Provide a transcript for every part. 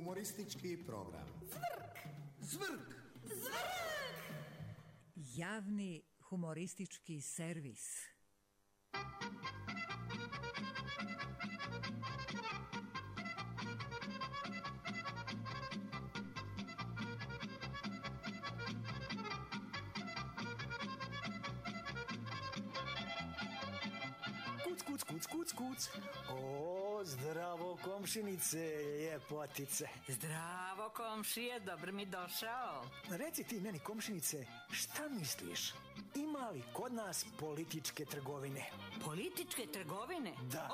Humoristički program Zvrk! Zvrk! Zvrk! Javni humoristički servis. Kuc. O, zdravo komšinice, ljepotice. Zdravo komšije, dobro mi došao. Reci ti meni komšinice, šta misliš? Ima li kod nas političke trgovine? Političke trgovine? Da.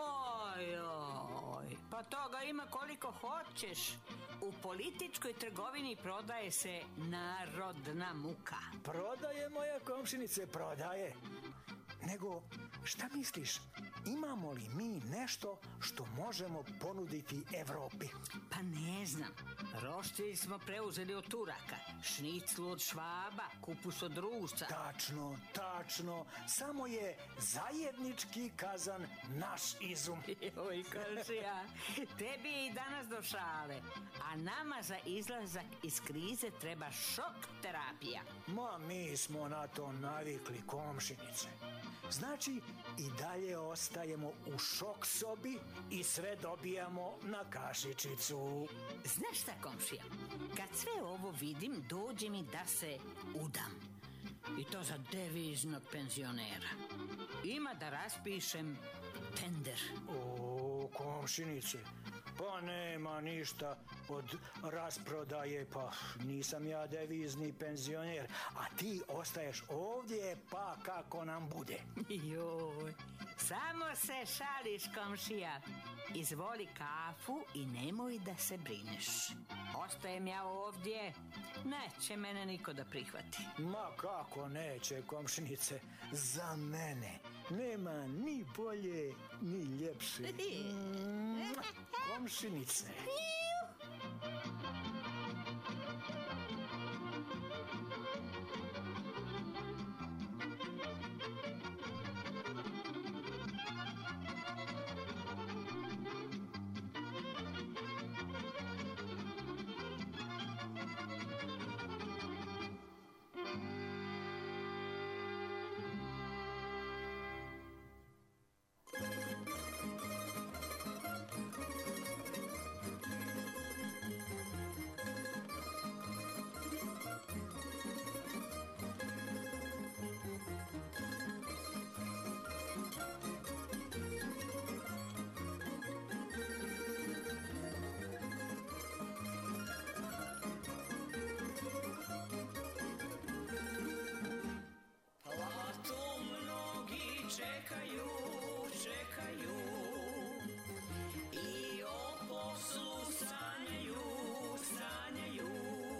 Oj, pa toga ima koliko hoćeš. U političkoj trgovini prodaje se narodna muka. Prodaje, moja komšinice, prodaje. Nego, šta misliš? Imamo li mi nešto što možemo ponuditi Evropi? Pa ne znam. Roštilj smo preuzeli od Turaka, šniclu od Švaba, kupus od Rusa. Tačno. Samo je zajednički kazan naš izum. Oj, komšija, tebi je i danas do šale, a nama za izlazak iz krize treba šok terapija. Ma, mi smo na to navikli, komšinice. Znači, i dalje ostajemo u šok sobi i sve dobijamo na kašičicu. Znaš šta, komšija? Kad sve ovo vidim, dođe mi da se udam. I to za deviznog penzionera. Ima da raspišem tender. O, komšinice, pa nema ništa od rasprodaje, pa nisam ja devizni penzioner, a ti ostaješ ovdje, pa kako nam bude. Joj, samo se šališ, komšija. Izvoli kafu i nemoj da se brineš. Ostajem ja ovdje, neće mene niko da prihvati. Ma kako neće, komšinice, za mene nema ni bolje ni ljepše. Komšinice. Čekaju i o poslu sanjaju.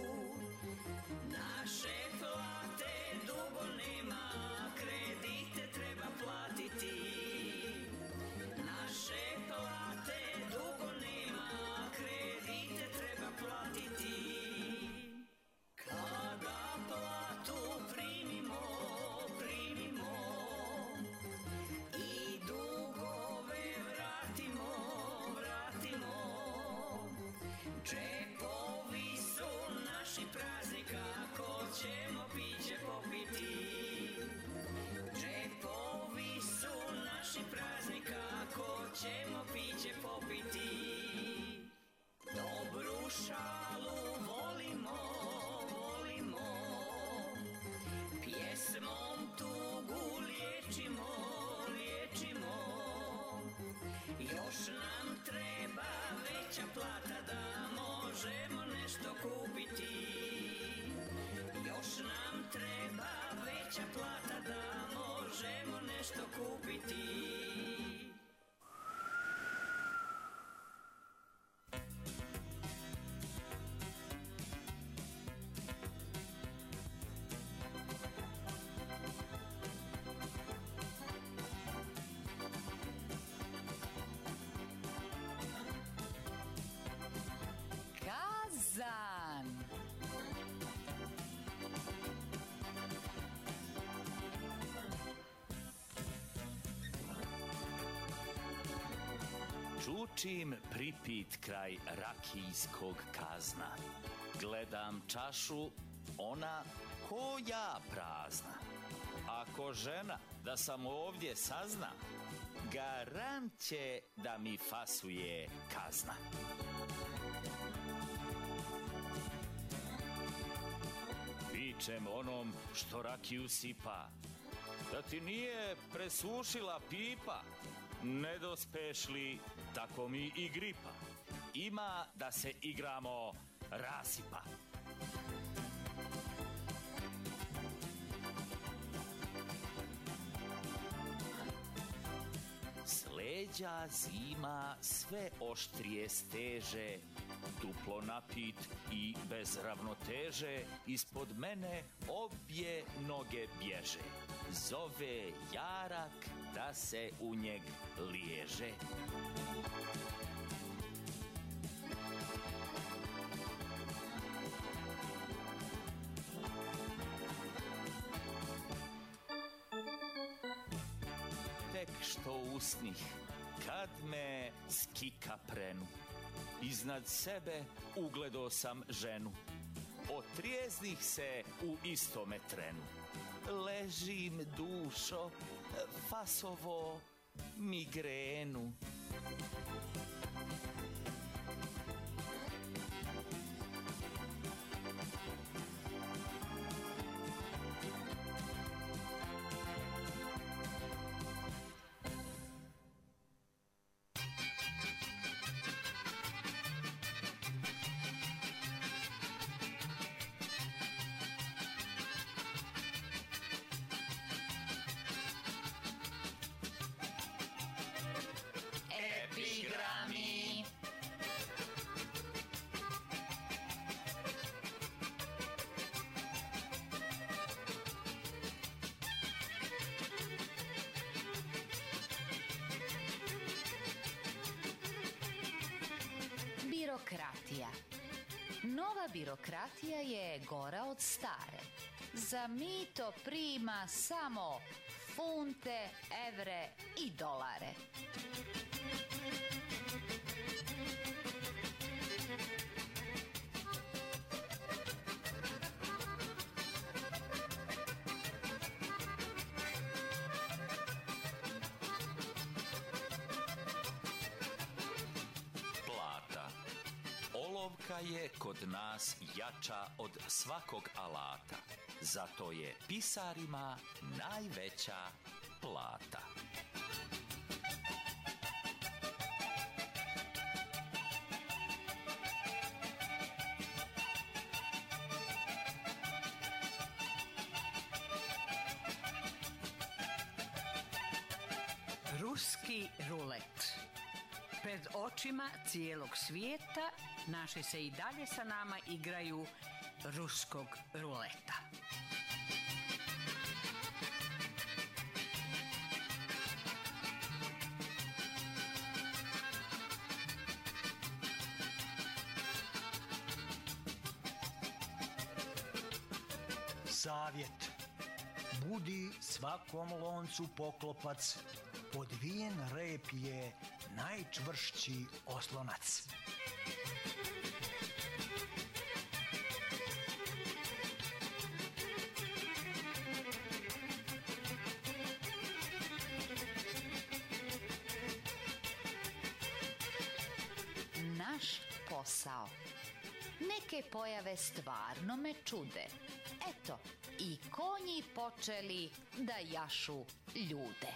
Naše plate dugo nema, kredite treba platiti. Naše plate dugo nema, kredite treba platiti. Kada platu primimo i dugove vratimo. Džepovi su naši prazni, kako ćemo piće popiti. Džepovi su naši prazni, kako ćemo piće popiti. Dobru šalu volimo, pjesmom tugu liječimo. Još nam treba veća plata da možemo nešto kupiti. Još nam treba veća plata da možemo nešto kupiti. Kazan. Čučim pripit kraj rakijskog kazna. Gledam čašu, ona ko ja prazna. Ako žena da sam ovdje sazna, garant će da mi fasuje kazna. Vičem onom što rakiju sipa, da ti nije presušila pipa, ne dospeš li, tako mi i gripa. Ima da se igramo rasipa. S leđa zima sve oštrije steže, duplo napit i bez ravnoteže, ispod mene obje noge bježe. Zove jarak da se u njeg liježe. Tek što usnih, kad me skika prenu, iznad sebe ugledao sam ženu. Otrijeznih se u istome trenu. Ležim dušo, fasovo migrenu. Epigrami. Birokratija. Nova birokratija je gora od stare. Za mito prima samo funte, evre i dolare. Plata. Olovka je kod nas jača od svakog alata. Zato je pisarima najveća plata. Ruski rulet. Pred očima cijelog svijeta naši se i dalje sa nama igraju ruskog ruleta. Savjet. Budi svakom loncu poklopac, podvijen rep je najčvršći oslonac. Naš posao. Neke pojave stvarno me čude. Eto, i konji počeli da jašu ljude.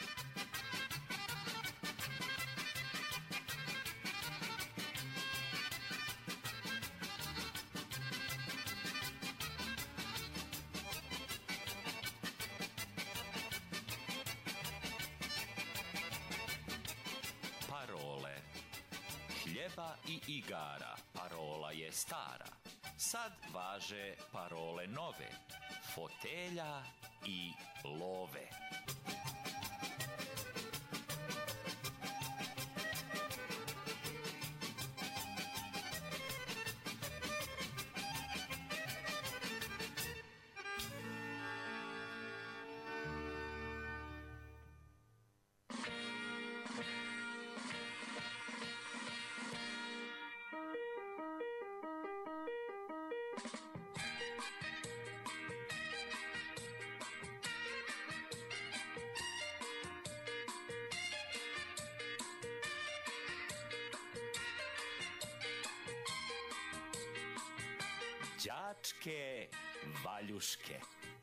Parole. Hljeba i igara, parola je stara. Sad važe parole nove, fotelja i love. đačke valjuške.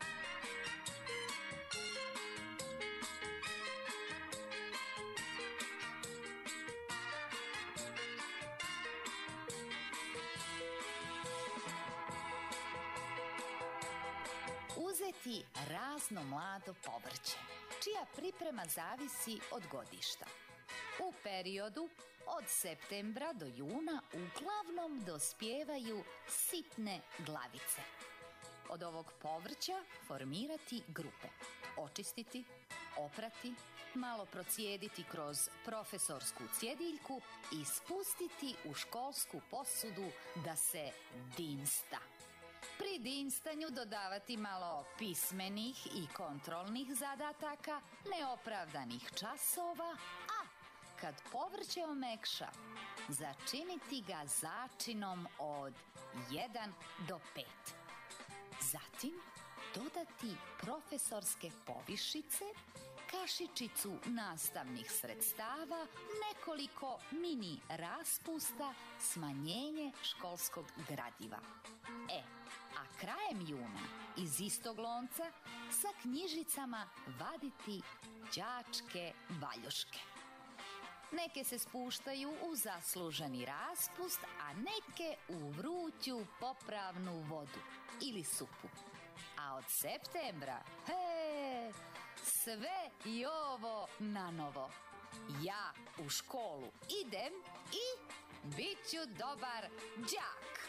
Uzeti razno mlado povrće, čija priprema zavisi od godišta. U periodu od septembra do juna uglavnom dospijevaju sitne glavice. Od ovog povrća formirati grupe, očistiti, oprati, malo procijediti kroz profesorsku cjediljku i spustiti u školsku posudu da se dinsta. Pri dinstanju dodavati malo pismenih i kontrolnih zadataka, neopravdanih časova, a kad povrće omekša, začiniti ga začinom od 1 do 5. Zatim dodati profesorske povišice, kašičicu nastavnih sredstava, nekoliko mini raspusta, smanjenje školskog gradiva. A krajem juna iz istog lonca sa knjižicama vaditi đačke valjuške. Neke se spuštaju u zasluženi raspust, a neke u vruću popravnu vodu ili supu. A od septembra, sve i ovo na novo. Ja u školu idem i bit ću dobar đak.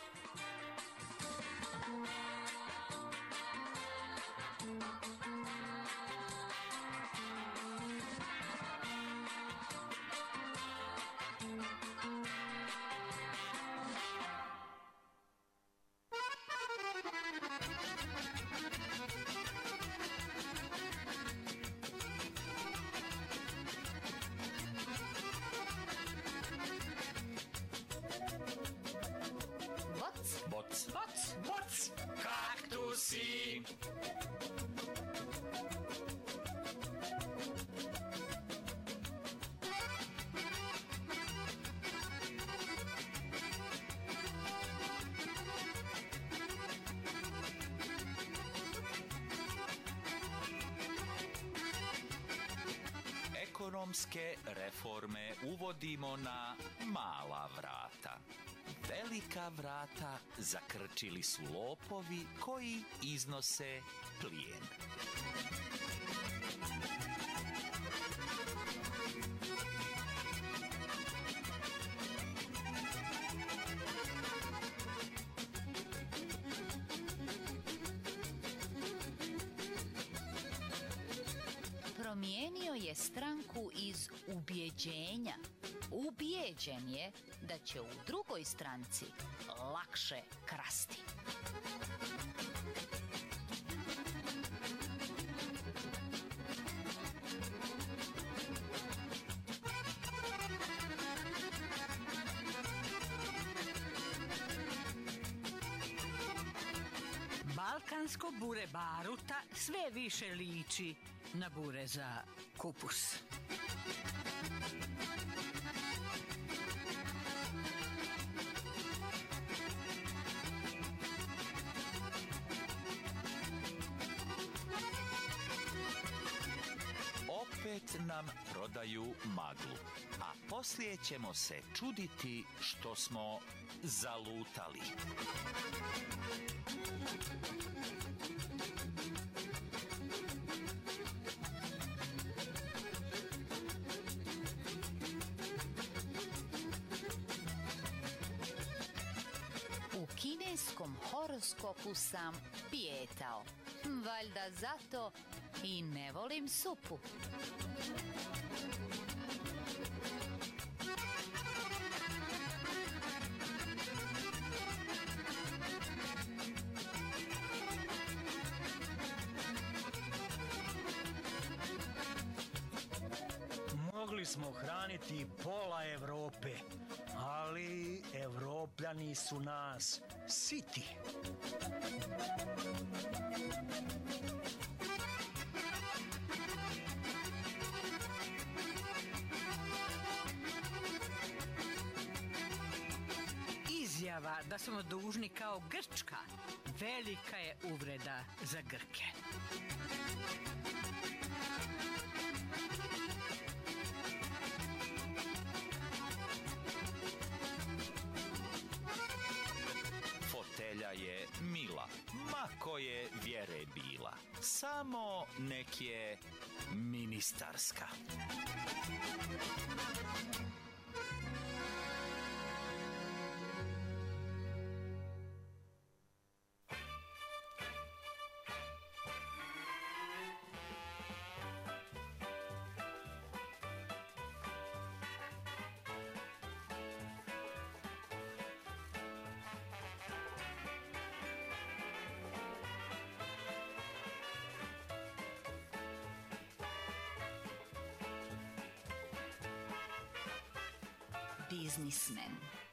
Boc, kaktusi. Ekonomske reforme uvodimo na mala vrata. Velika vrata zakrčili su lopovi koji iznose plijen. Promijenio je stranku iz ubjeđenja. Ubijeđen je da će u drugoj stranci lakše krasti. Balkansko bure baruta sve više liči na bure za kupus. Opet nam prodaju maglu, a poslije ćemo se čuditi što smo zalutali. U kineskom horoskopu sam pijetao. Valjda zato i ne volim supu. Mogli smo hraniti pola Evrope, ali Evropljani su nas siti. Izjava da smo dužni kao Grčka velika je uvreda za Grke. Fotelja je mila, ma koje vjere bila, samo nek je ministarska. Biznismen.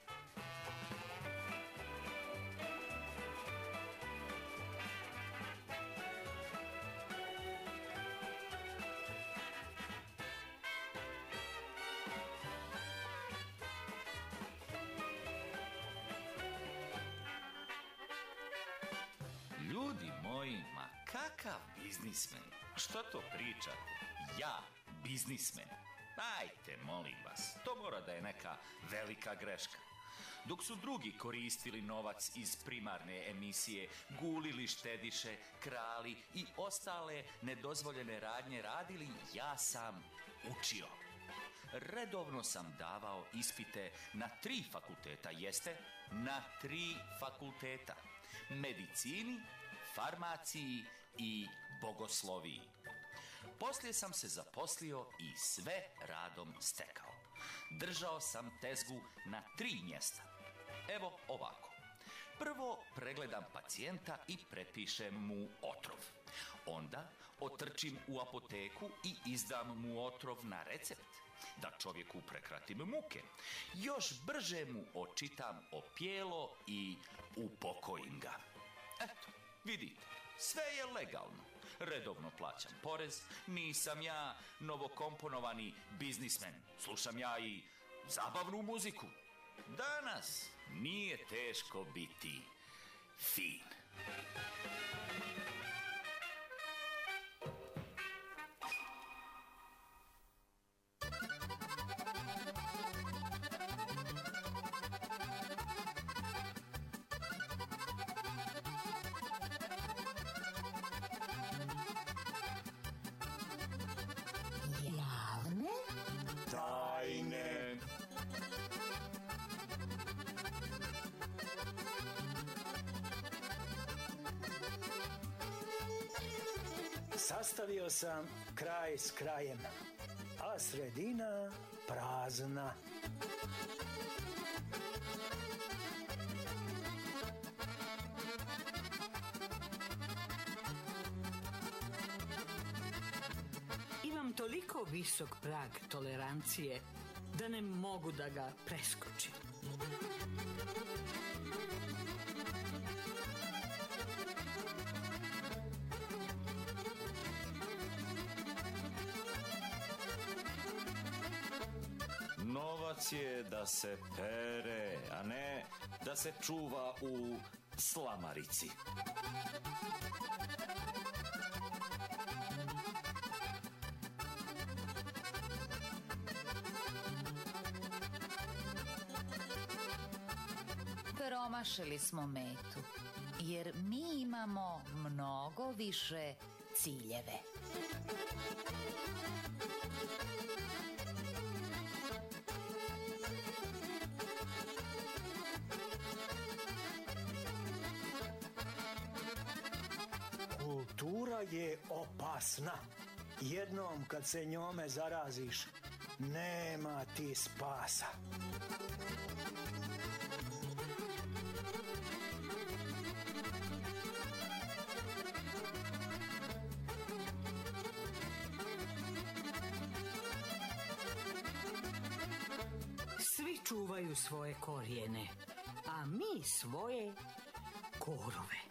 Ljudi moji, ma kakav biznismen? Što to pričate? Ja, biznismen? Dajte, molim vas, to mora da je neka velika greška. Dok su drugi koristili novac iz primarne emisije, gulili štediše, krali i ostale nedozvoljene radnje radili, ja sam učio. Redovno sam davao ispite na 3 fakulteta, jeste? Na 3 fakulteta. Medicini, farmaciji i bogosloviji. Poslije sam se zaposlio i sve radom stekao. Držao sam tezgu na 3 mjesta. Evo ovako. Prvo pregledam pacijenta i prepišem mu otrov. Onda otrčim u apoteku i izdam mu otrov na recept, da čovjeku prekratim muke. Još brže mu očitam opijelo i upokojim ga. Eto, vidite, sve je legalno. Redovno plaćam porez, nisam ja novokomponovani biznismen. Slušam ja i zabavnu muziku. Danas nije teško biti fin. Tajne. Sastavio sam kraj s krajem, a sredina prazna. Imam toliko visok prag tolerancije da ne mogu da ga preskočim. Novac je da se pere, a ne da se čuva u slamarici. Promašili smo metu, jer mi imamo mnogo više ciljeve. Kultura je opasna. Jednom kad se njome zaraziš, nema ti spasa. Svi čuvaju svoje korijene, a mi svoje korove.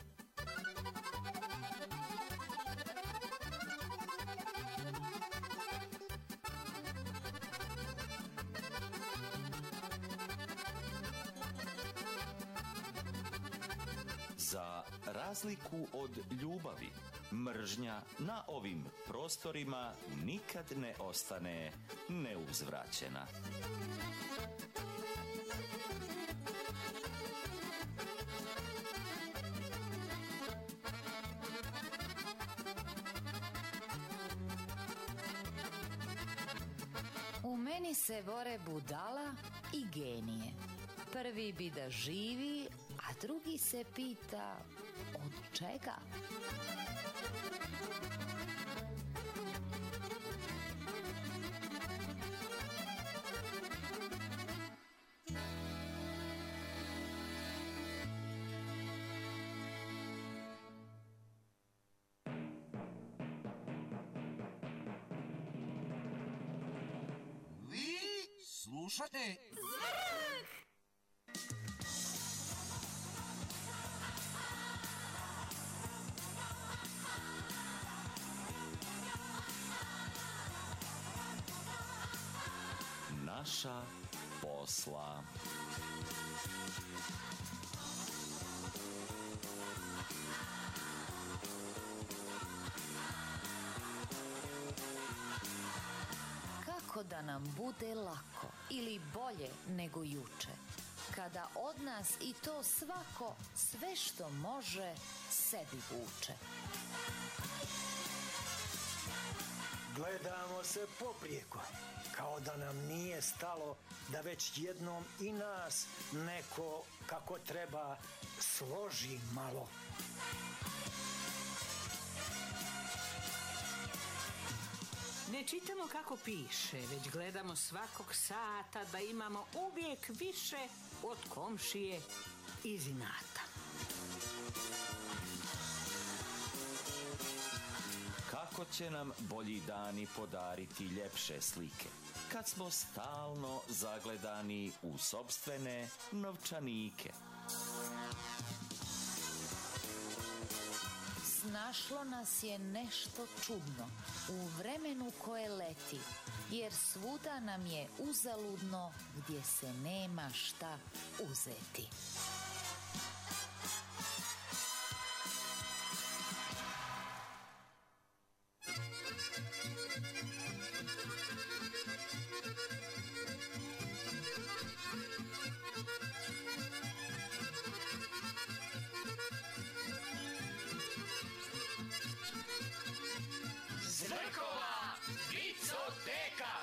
Za razliku od ljubavi, mržnja na ovim prostorima nikad ne ostane neuzvraćena. U meni se vore budala i genije. Prvi bi da živi, a drugi se pita od čega? Vi slušate Naša posla. Kako da nam bude lako ili bolje nego juče, kada od nas i to svako sve što može sebi vuče. Gledamo se poprijeko, kao da nam nije stalo da već jednom i nas neko kako treba složi malo. Ne čitamo kako piše, već gledamo svakog sata da imamo uvijek više od komšije iz inata. Kako će nam bolji dani podariti ljepše slike, kad smo stalno zagledani u sopstvene novčanike. Snašlo nas je nešto čudno u vremenu koje leti, jer svuda nam je uzaludno gdje se nema šta uzeti. Zrkova vicoteka!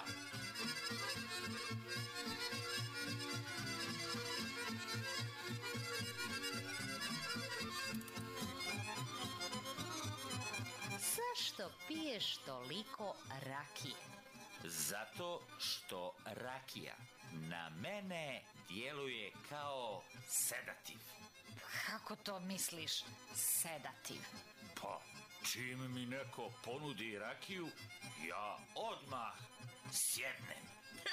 Zašto piješ toliko rakije? Zato što rakija na mene djeluje kao sedativ. Kako to misliš, sedativ? Pa, čim mi neko ponudi rakiju, ja odmah sjednem.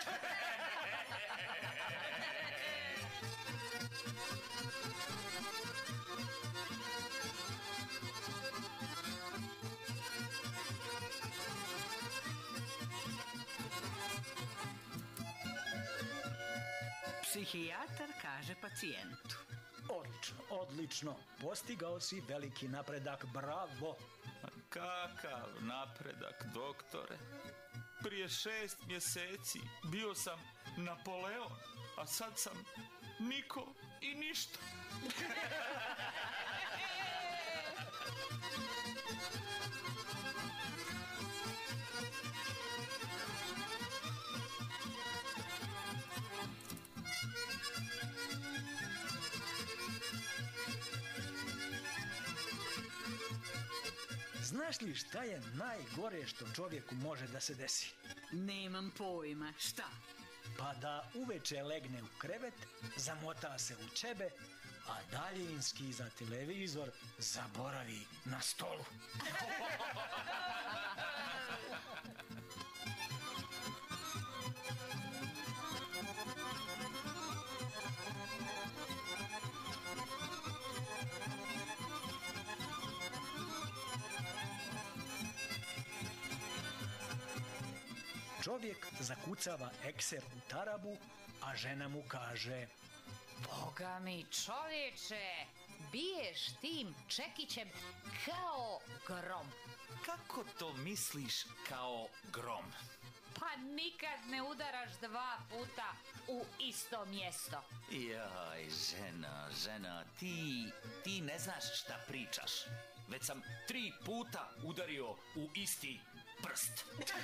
Psihijatar kaže pacijentu: Odlično, odlično. Postigao si veliki napredak, bravo. Kakav napredak, doktore? Prije 6 mjeseci bio sam Napoleon, a sad sam niko i ništa. Znaš li šta je najgore što čovjeku može da se desi? Nemam pojma, šta? Pa da uveče legne u krevet, zamota se u ćebe, a daljinski za televizor zaboravi na stolu. Čovjek zakucava ekser u tarabu, a žena mu kaže: Boga mi, čovječe, biješ tim čekićem kao grom. Kako to misliš kao grom? Pa nikad ne udaraš 2 puta u isto mjesto. Jaj, žena, ti ne znaš šta pričaš. Već sam 3 puta udario u isti prst.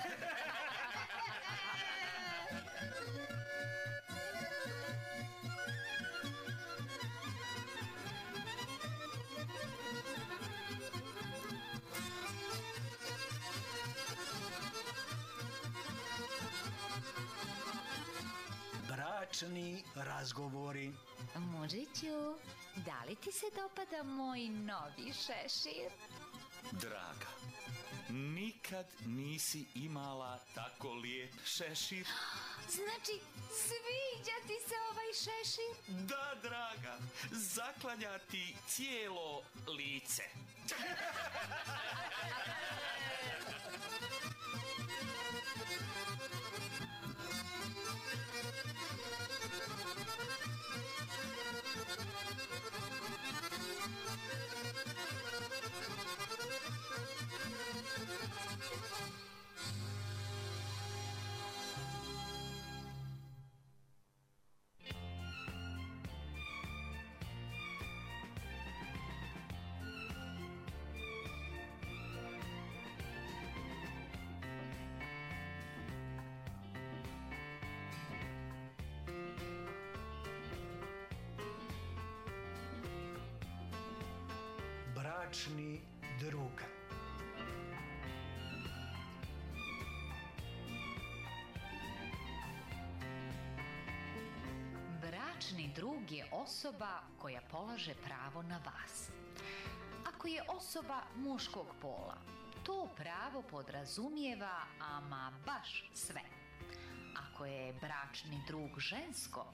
Bračni razgovori. Mužiću, da li ti se dopada moj novi šešir? Draga, nikad nisi imala tako lijep šešir. Znači, sviđa ti se ovaj šešir? Da, draga, zaklanja ti cijelo lice. Bračni drug. Bračni drug je osoba koja polaže pravo na vas. Ako je osoba muškog pola, to pravo podrazumijeva ama baš sve. Ako je bračni drug žensko,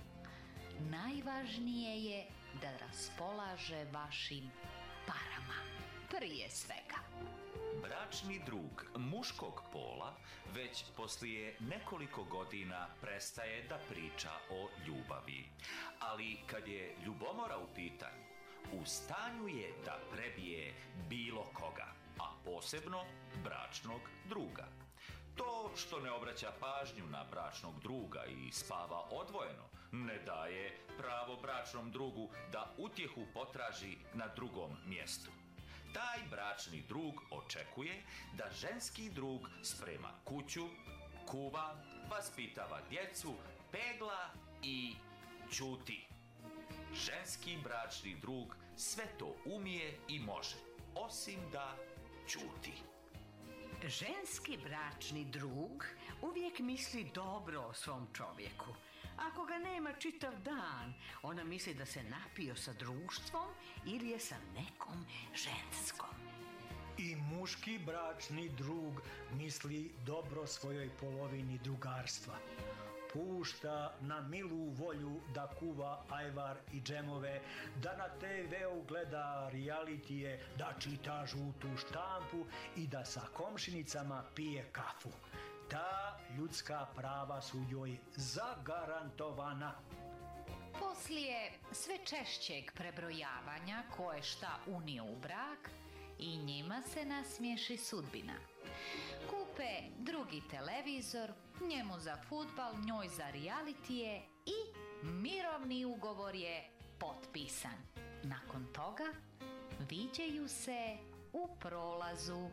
najvažnije je da raspolaže vašim parama, prije svega. Bračni drug muškog pola već poslije nekoliko godina prestaje da priča o ljubavi. Ali kad je ljubomora u pitanju, u stanju je da prebije bilo koga, a posebno bračnog druga. To što ne obraća pažnju na bračnog druga i spava odvojeno, ne daje pravo bračnom drugu da utjehu potraži na drugom mjestu. Taj bračni drug očekuje da ženski drug sprema kuću, kuva, vaspitava djecu, pegla i ćuti. Ženski bračni drug sve to umije i može, osim da ćuti. Ženski bračni drug uvijek misli dobro o svom čovjeku. Ako ga nema čitav dan, ona misli da se napio sa društvom ili je sa nekom ženskom. I muški bračni drug misli dobro svojoj polovini drugarstva. Pušta na milu volju da kuva ajvar i džemove, da na TV-u gleda realitije, da čita žutu štampu i da sa komšinicama pije kafu. Ta ljudska prava su joj zagarantovana. Poslije sve češćeg prebrojavanja ko je šta unio u brak, i njima se nasmiješi sudbina. Kupe drugi televizor, njemu za fudbal, njoj za realitije i mirovni ugovor je potpisan. Nakon toga viđaju se u prolazu.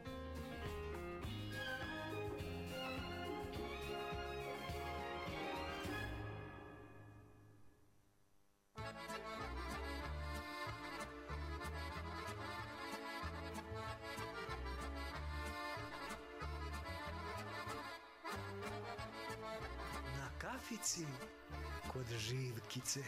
Kafici kod Živkice.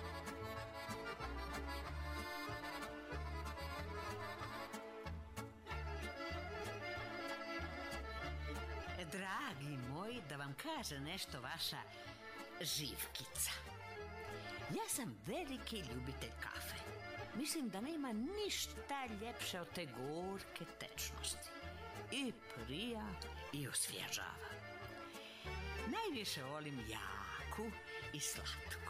Dragi moji, da vam kaže nešto vaša Živkica. Ja sam veliki ljubitelj kafe. Mislim da nema ništa ljepše od te gorke tečnosti. I prija i osvježava. Najviše volim jaku i slatku.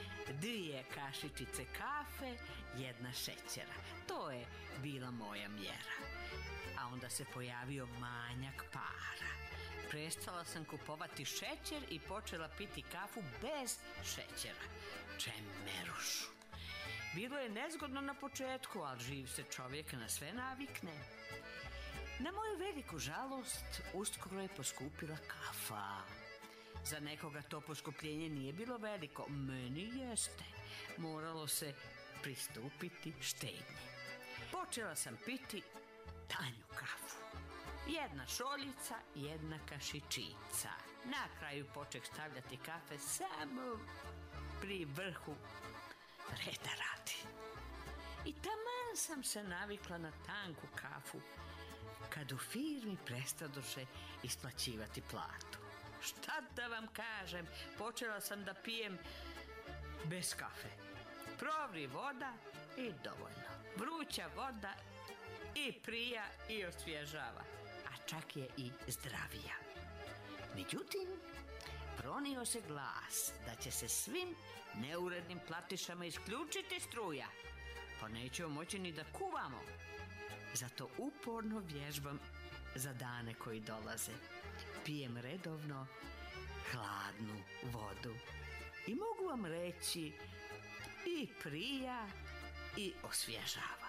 2 kašičice kafe, 1 šećera. To je bila moja mjera. A onda se pojavio manjak para. Prestala sam kupovati šećer i počela piti kafu bez šećera. Čemerušu. Bilo je nezgodno na početku, ali živ se čovjek na sve navikne. Na moju veliku žalost, uskoro je poskupila kafa. Za nekoga to poskupljenje nije bilo veliko, meni jeste. Moralo se pristupiti štednji. Počela sam piti tanju kafu. 1 šoljica, 1 kašičica. Na kraju poček stavljati kafe samo pri vrhu reda radi. I taman sam se navikla na tanku kafu kad u firmi prestadoše isplaćivati platu. Šta da vam kažem, počela sam da pijem bez kafe. Provri voda i dovoljno. Vruća voda i prija i osvježava, a čak je i zdravija. Međutim, pronio se glas da će se svim neurednim platišama isključiti struja, pa nećemo moći ni da kuvamo. Zato uporno vježbam za dane koji dolaze. Pijem redovno hladnu vodu i mogu vam reći i prija i osvježava.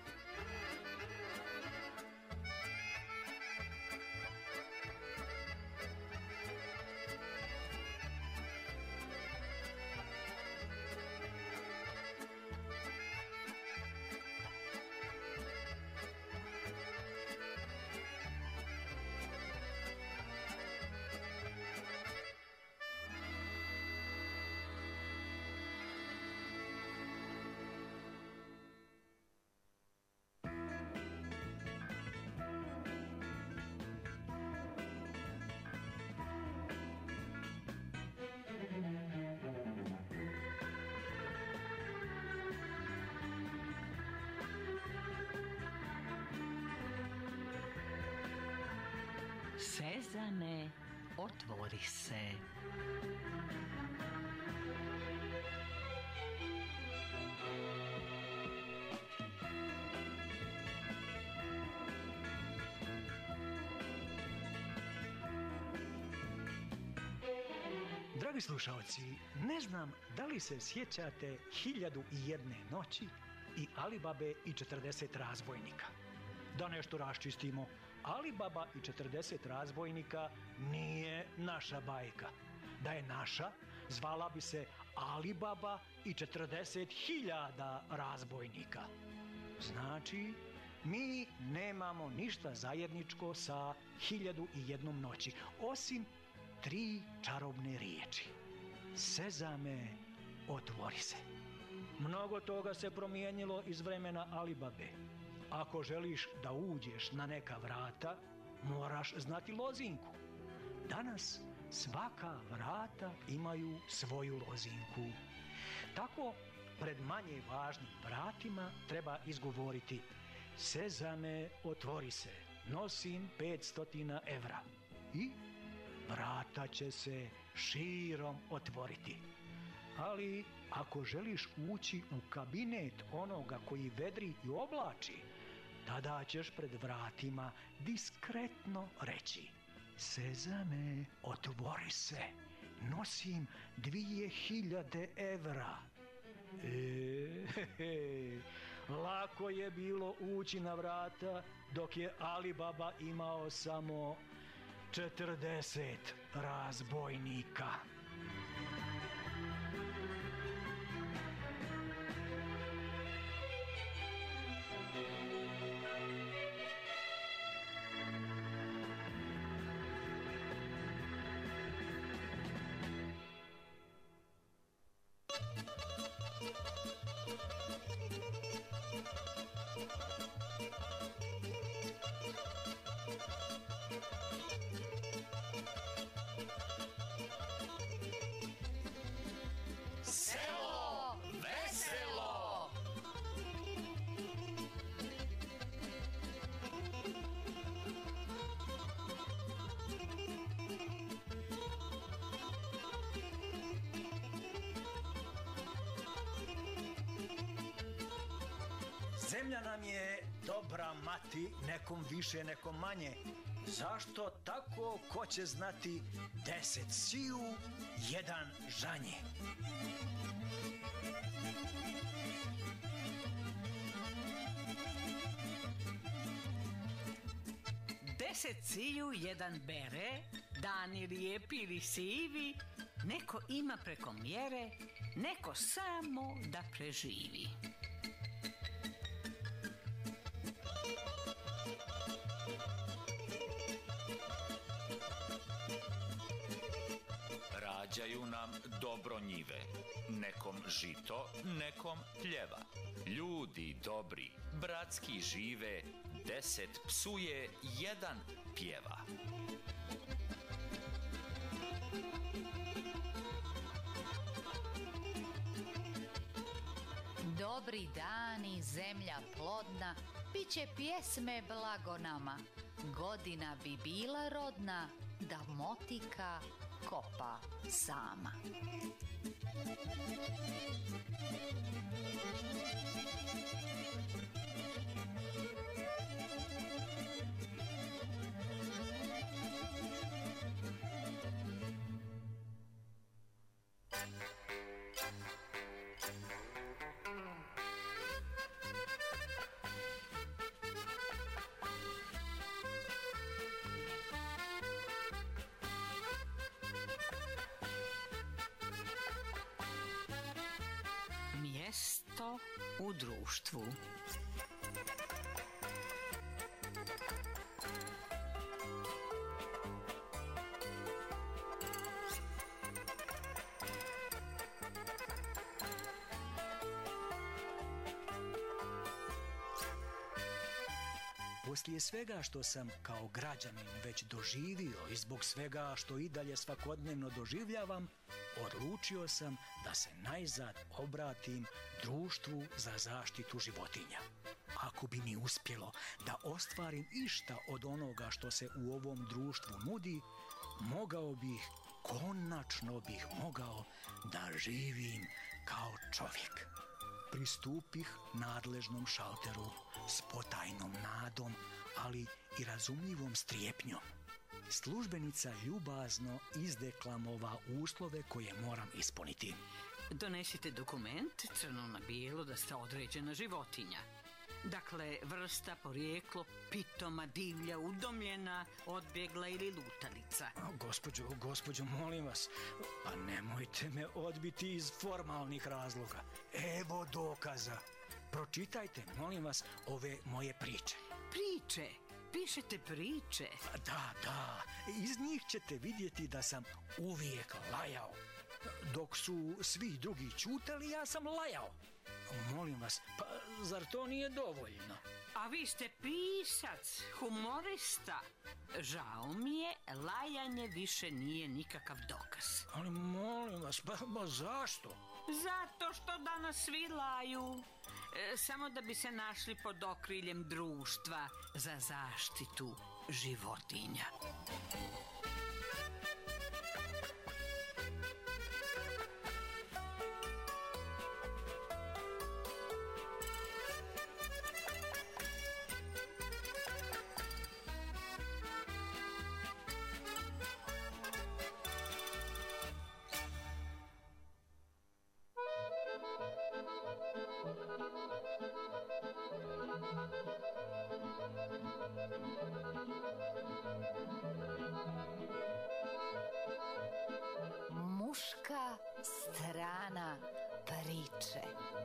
Sezane, otvori se. Dragi slušalci, ne znam da li se sjećate 1001 noći i Alibabe i 40 razbojnika. Da nešto raščistimo, Alibaba i 40 razbojnika nije naša bajka. Da je naša, zvala bi se Alibaba i 40.000 razbojnika. Znači, mi nemamo ništa zajedničko sa 1001 noći, osim 3 čarobne riječi. Sezame, otvori se. Mnogo toga se promijenilo iz vremena Alibabe. Ako želiš da uđeš na neka vrata, moraš znati lozinku. Danas svaka vrata imaju svoju lozinku. Tako, pred manje važnim vratima treba izgovoriti: Sezame, otvori se, nosim 500 evra. I vrata će se širom otvoriti. Ali ako želiš ući u kabinet onoga koji vedri i oblači, tada ćeš pred vratima diskretno reći: Sezame, otvori se, nosim 2000 evra. Lako je bilo ući na vrata dok je Alibaba imao samo 40 razbojnika. Selo veselo! Zemlja nam je dobra mati, nekom više, nekom manje. Zašto tako, ko će znati, 10 siju, 1 žanje. Deset ciju, jedan bere, dani lijepi ili sivi, neko ima preko mjere, neko samo da preživi. Rađaju nam dobro njive, nekom žito, nekom pljeva. Ljudi dobri, bratski žive, 10 psuje, 1 pjeva. Dobri dani, zemlja plodna, bit će pjesme blago nama. Godina bi bila rodna, da motika kopa sama. Mjesto u društvu. Poslije svega što sam kao građanin već doživio i zbog svega što i dalje svakodnevno doživljavam, odlučio sam da se najzad obratim društvu za zaštitu životinja. Ako bi mi uspjelo da ostvarim išta od onoga što se u ovom društvu nudi, konačno bih mogao da živim kao čovjek. Pristupih nadležnom šalteru s potajnom nadom, ali i razumljivom strepnjom. Službenica ljubazno izdeklamova uslove koje moram ispuniti. Donesite dokument crno na bijelo da ste određena životinja. Dakle, vrsta, porijeklo, pitoma, divlja, udomljena, odbjegla ili lutalica. Gospođo, molim vas, pa nemojte me odbiti iz formalnih razloga. Evo dokaza. Pročitajte, molim vas, ove moje priče. Priče? Pišete priče? Da, iz njih ćete vidjeti da sam uvijek lajao. Dok su svi drugi ćutali, ja sam lajao. Molim vas, pa zar to nije dovoljno? A vi ste pisac, humorista. Žao mi je, lajanje više nije nikakav dokaz. Ali molim vas, pa zašto? Zato što danas svi laju. Samo da bi se našli pod okriljem društva za zaštitu životinja. Muška strana priče.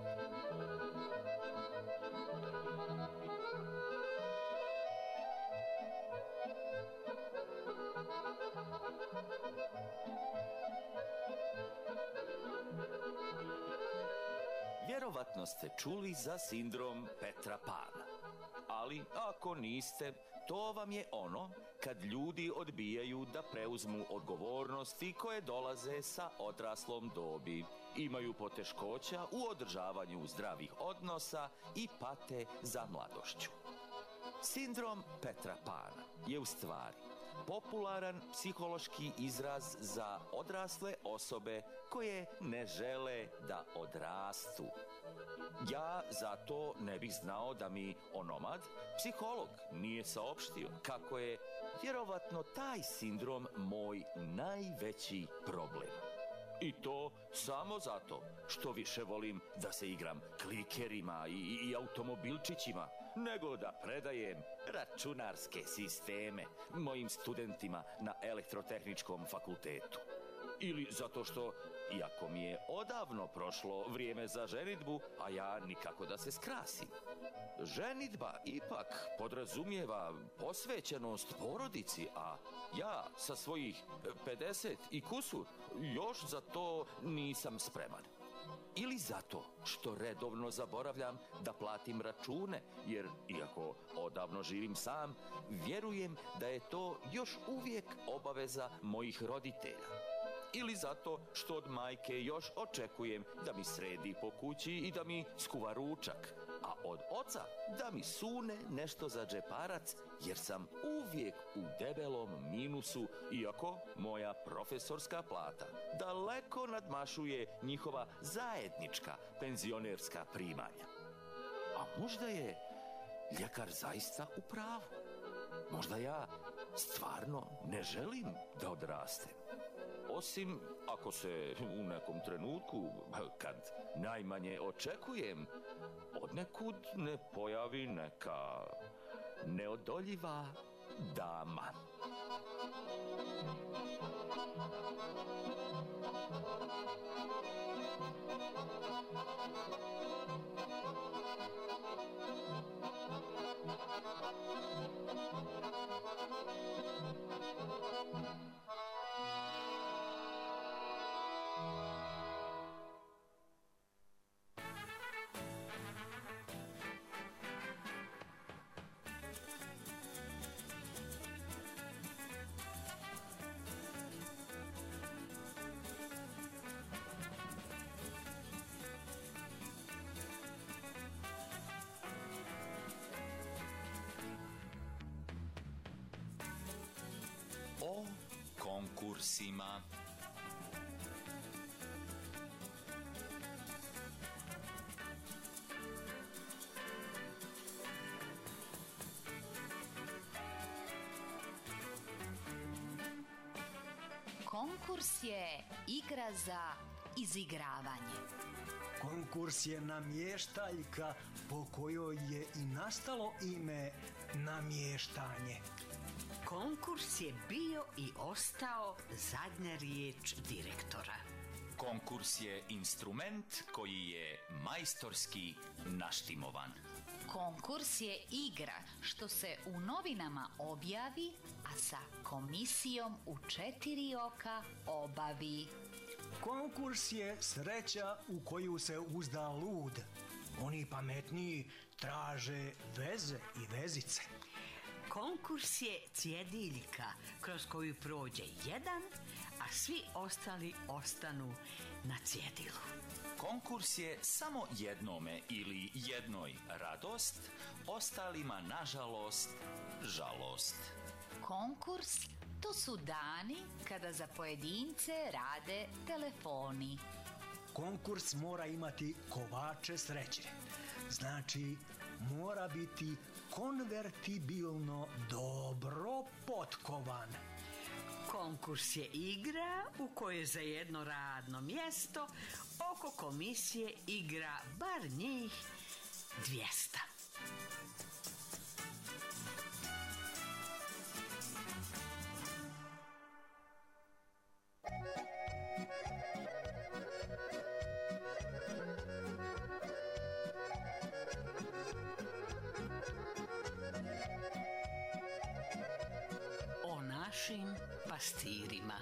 Vjerovatno ste čuli za sindrom Petra Pana. Ali ako niste, to vam je ono kad ljudi odbijaju da preuzmu odgovornosti koje dolaze sa odraslom dobi. Imaju poteškoća u održavanju zdravih odnosa i pate za mladošću. Sindrom Petra Pana je u stvari popularan psihološki izraz za odrasle osobe koje ne žele da odrastu. Ja zato ne bih znao da mi onomad, psiholog, nije saopštio kako je vjerovatno taj sindrom moj najveći problem. I to samo zato što više volim da se igram klikerima i automobilčićima, nego da predajem računarske sisteme mojim studentima na elektrotehničkom fakultetu. Ili zato što, iako mi je odavno prošlo vrijeme za ženidbu, a ja nikako da se skrasim. Ženidba ipak podrazumijeva posvećenost porodici, a ja sa svojih 50 i kusur još za to nisam spreman. Ili zato što redovno zaboravljam da platim račune, jer iako odavno živim sam, vjerujem da je to još uvijek obaveza mojih roditelja. Ili zato što od majke još očekujem da mi sredi po kući i da mi skuva ručak, a od oca da mi sune nešto za džeparac, jer sam uvijek u debelom minusu, iako moja profesorska plata daleko nadmašuje njihova zajednička penzionerska primanja. A možda je ljekar zaista u pravu. Možda ja stvarno ne želim da odrastem. Osim ako se u nekom trenutku, kad najmanje očekujem, odnekud ne pojavi neka neodoljiva dama. O konkursima. Konkurs je igra za izigravanje. Konkurs je namještaljka po kojoj je i nastalo ime namještanje. Konkurs je bio i ostao zadnja riječ direktora. Konkurs je instrument koji je majstorski naštimovan. Konkurs je igra što se u novinama objavi, a sa komisijom u 4 oka obavi. Konkurs je sreća u koju se uzda lud. Oni pametniji traže veze i vezice. Konkurs je cjediljka kroz koju prođe jedan, a svi ostali ostanu na cjedilu. Konkurs je samo jednome ili jednoj radost, ostalima nažalost žalost. Konkurs to su dani kada za pojedince rade telefoni. Konkurs mora imati kovače sreće. Znači, mora biti konvertibilno dobro potkovan. Konkurs je igra u kojoj za jedno radno mjesto oko komisije igra bar njih 200. O našim pastirima.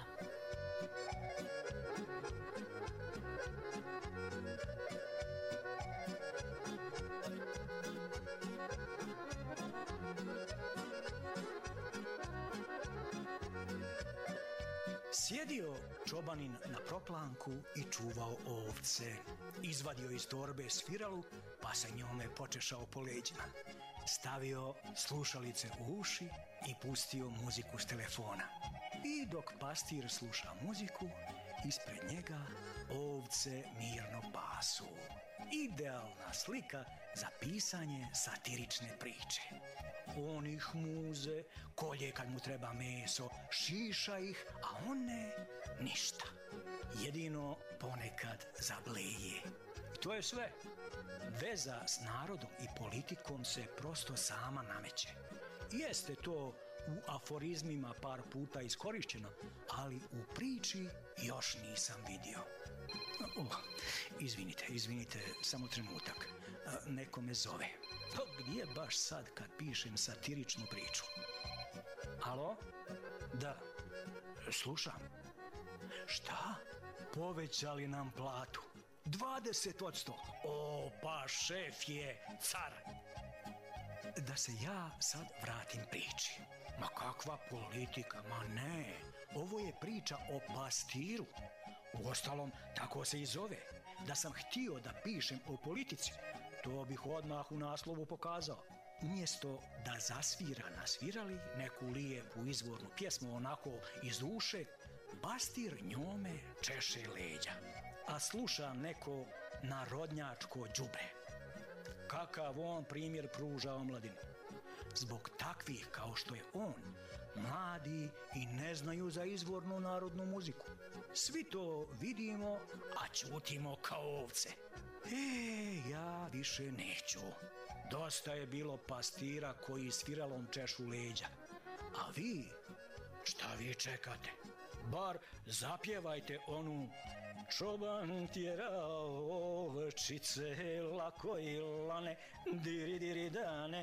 Sjedio čobanin na proplanku i čuvao ovce. Izvadio iz torbe sviralu, pa se njome počešao po leđima. Stavio slušalice u uši i pustio muziku s telefona. I dok pastir sluša muziku, ispred njega ovce mirno pasu. Idealna slika za pisanje satirične priče. On ih muze, kolje kad mu treba meso, šiša ih, a one ništa. Jedino ponekad zableje. To je sve. Veza s narodom i politikom se prosto sama nameće. Jeste to u aforizmima par puta iskorišćeno, ali u priči još nisam vidio. Izvinite, samo trenutak. Neko me zove. Gdje baš sad kad pišem satiričnu priču? Alo? Da, slušam. Šta? Povećali nam platu 20%. O, pa šef je car. Da se ja sad vratim priči. Ma kakva politika, ma ne. Ovo je priča o pastiru. Uostalom, tako se i zove. Da sam htio da pišem o politici, to bih odmah u naslovu pokazao. Umjesto da zasvira na svirali neku lijepu izvornu pjesmu onako iz duše, pastir njome češe leđa, a sluša neko narodnjačko đubre. Kakav on primjer pruža omladini. Zbog takvih kao što je on, mladi i ne znaju za izvornu narodnu muziku. Svi to vidimo, a ćutimo kao ovce. Ja više neću. Dosta je bilo pastira koji sviralom češu leđa. A vi, šta vi čekate? Bar zapjevajte onu čoban tjerao ovčice, lako i lane, diri diri dane.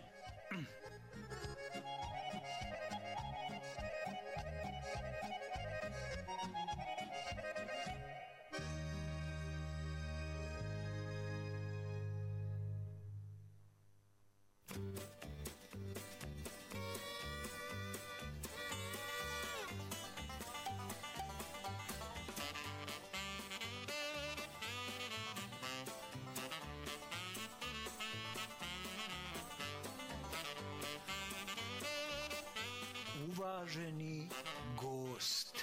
Uvaženi gost.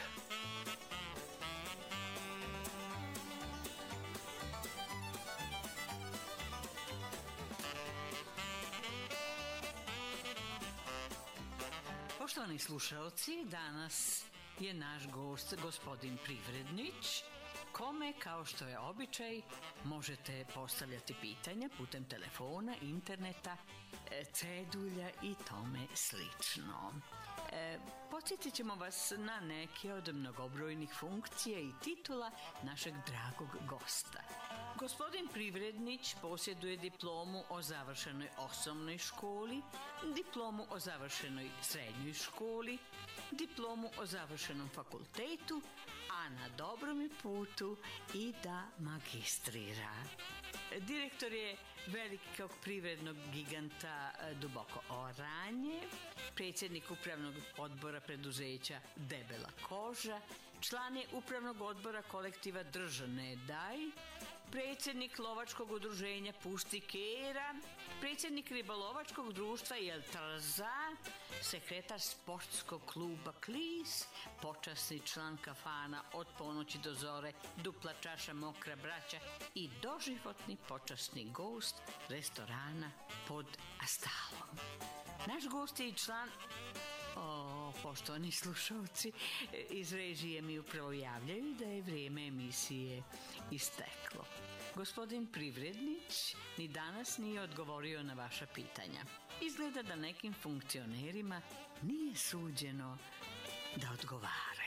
Poštovani slušalci, danas je naš gost gospodin Privrednić, kome, kao što je običaj, možete postavljati pitanja putem telefona, interneta, cedulja i tome slično. Podsjetit ćemo vas na neke od mnogobrojnih funkcija i titula našeg dragog gosta. Gospodin Privrednić posjeduje diplomu o završenoj osnovnoj školi, diplomu o završenoj srednjoj školi, diplomu o završenom fakultetu, a na dobrom je putu i da magistrira. Direktor je velikog privrednog giganta Duboko Oranje, predsjednik upravnog odbora preduzeća Debela koža, član je upravnog odbora kolektiva Držane Daj, predsjednik lovačkog udruženja Pusti Kera, predsjednik ribolovačkog društva Jeltraza, sekretar sportskog kluba Klis, počasni član kafana Od ponoći do zore, Dupla čaša Mokra braća i doživotni počasni gost restorana Pod Astalom. Naš gost je i član... poštovani slušalci, iz režije mi upravo javljaju da je vrijeme emisije isteklo. Gospodin Privrednić ni danas nije odgovorio na vaša pitanja. Izgleda da nekim funkcionerima nije suđeno da odgovaraju.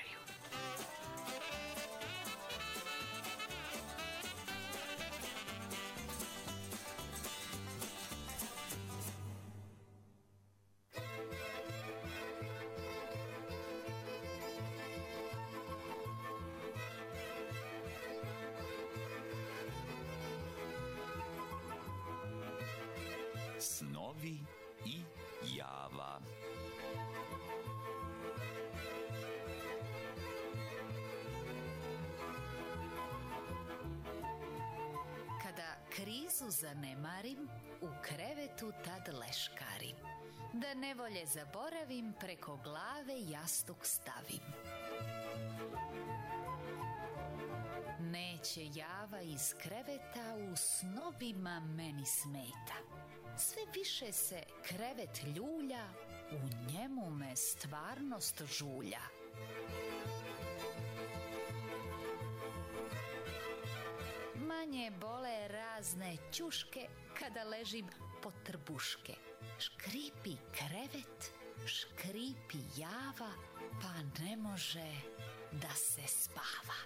Snovi i java. Kada krizu zanemarim, u krevetu tad leškarim. Da nevolje zaboravim, preko glave jastuk stavim. Ustaće Java iz kreveta, u snovima meni smeta. Sve više se krevet ljulja, u njemu me stvarnost žulja. Manje bole razne ćuške kada ležim pod trbuške. Škripi krevet, škripi Java, pa ne može da se spava.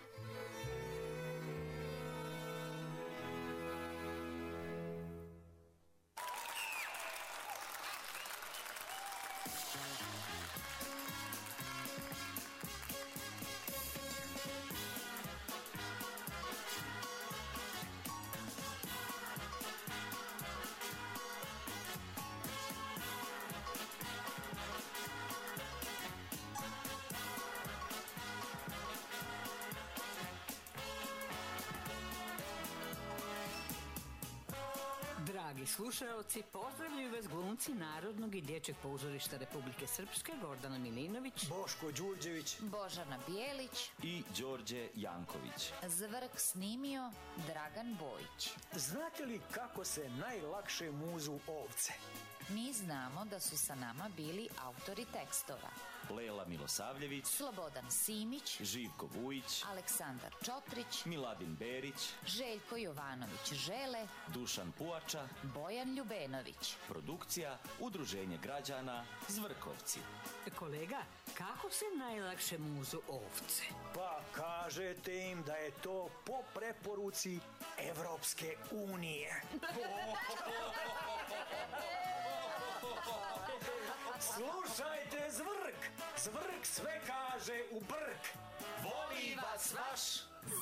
Dragi slušaoci, pozdravljaju vas glumci Narodnog i dječjeg pozorišta Republike Srpske Gordana Milinović, Boško Đurđević, Božana Bijelić, I Đorđe Janković. zvrk snimio Dragan Bojić. Znate li kako se najlakše muzu ovce? Mi znamo da su sa nama bili autori tekstova Lela Milosavljević, Slobodan Simić, Živko Vujić, Aleksandar Čotrić, Miladin Berić, Željko Jovanović Žele, Dušan Puača, Bojan Ljubenović. produkcija Udruženje građana Zvrkovci. kolega, kako se najlakše muzu ovce? Pa kažete im da je to po preporuci Evropske unije. Slušajte Zvrk! Zvrk sve kaže u brk. Voli vas vaš